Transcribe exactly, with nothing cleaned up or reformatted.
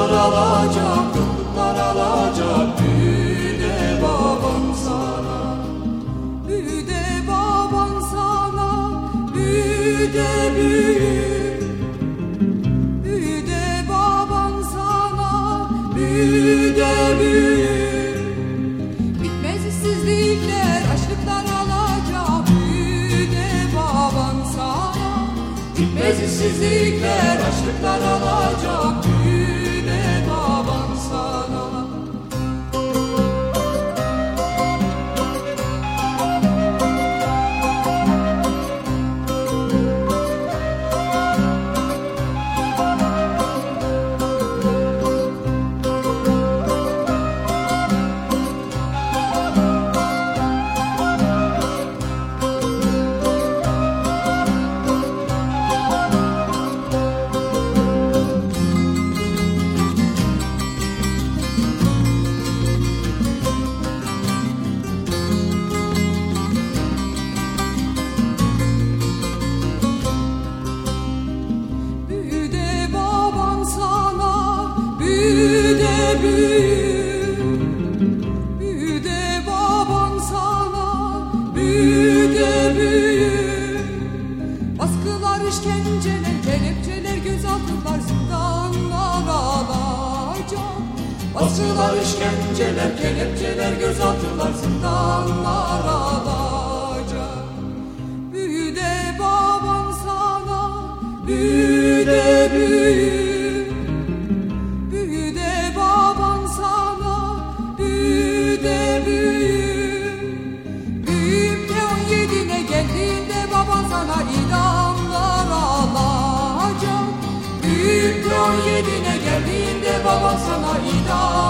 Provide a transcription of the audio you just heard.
Yokluklar alacak, yokluklar alacak, büyüde baban sana. Büyüde baban sana, büyüde büyü. Büyüde baban sana, büyüde büyü. Bitmez işsizlikler, açlıklar alacak, büyüde baban sana. Bitmez işsizlikler, açlıklar alacak, büyüde baban sana. Büyü, büyüde baban sana, büyüde büyü. Baskılar, işkenceler, kelepçeler, gözaltılar, zindanlar alacak. Baskılar, işkenceler, kelepçeler, gözaltılar, zindanlar alacak. Büyüde baban sana, büyüde büyü. İdamlar alacak. Büyük on yedine geldiğinde baban sana idam